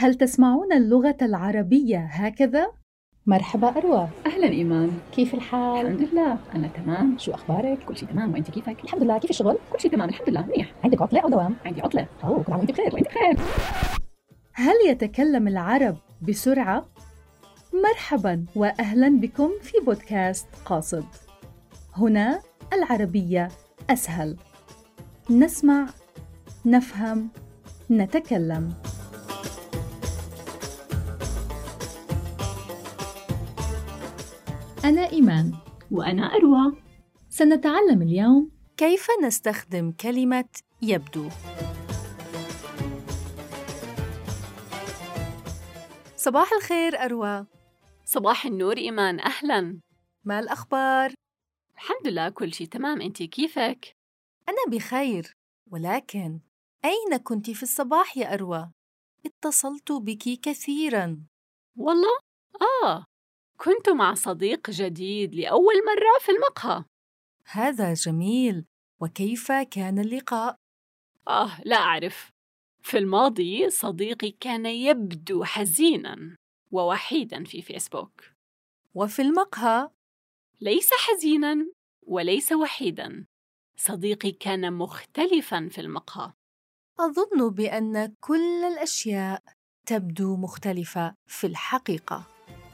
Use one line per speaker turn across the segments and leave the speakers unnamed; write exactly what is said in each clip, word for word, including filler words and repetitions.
هل تسمعون اللغة العربية هكذا؟
مرحبا أروى.
أهلا إيمان،
كيف الحال؟
الحمد لله أنا تمام.
شو أخبارك؟
كل شيء تمام، وأنت كيفك؟
الحمد لله. كيف الشغل؟
كل شيء تمام الحمد لله منيح.
عندك عطلة أو دوام؟
عندي عطلة.
أوه، كل عام وأنت بخير.
وأنت بخير.
هل يتكلم العرب بسرعة؟ مرحبا وأهلا بكم في بودكاست قاصد. هنا العربية أسهل. نسمع، نفهم، نتكلم. أنا إيمان.
وأنا أروى.
سنتعلم اليوم كيف نستخدم كلمة يبدو. صباح الخير أروى.
صباح النور إيمان، أهلاً.
ما الأخبار؟
الحمد لله كل شيء تمام، أنتي كيفك؟
أنا بخير، ولكن أين كنت في الصباح يا أروى؟ اتصلت بك كثيراً.
والله؟ آه، كنت مع صديق جديد لأول مرة في المقهى.
هذا جميل، وكيف كان اللقاء؟
آه، لا أعرف. في الماضي صديقي كان يبدو حزيناً ووحيداً في فيسبوك.
وفي المقهى؟
ليس حزيناً وليس وحيداً. صديقي كان مختلفاً في المقهى.
أظن بأن كل الأشياء تبدو مختلفة في الحقيقة.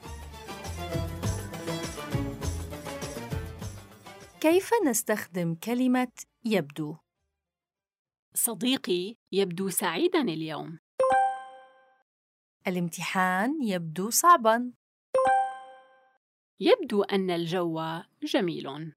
كيف نستخدم كلمة يبدو؟
صديقي يبدو سعيداً اليوم.
الامتحان يبدو صعباً.
يبدو أن الجو جميل.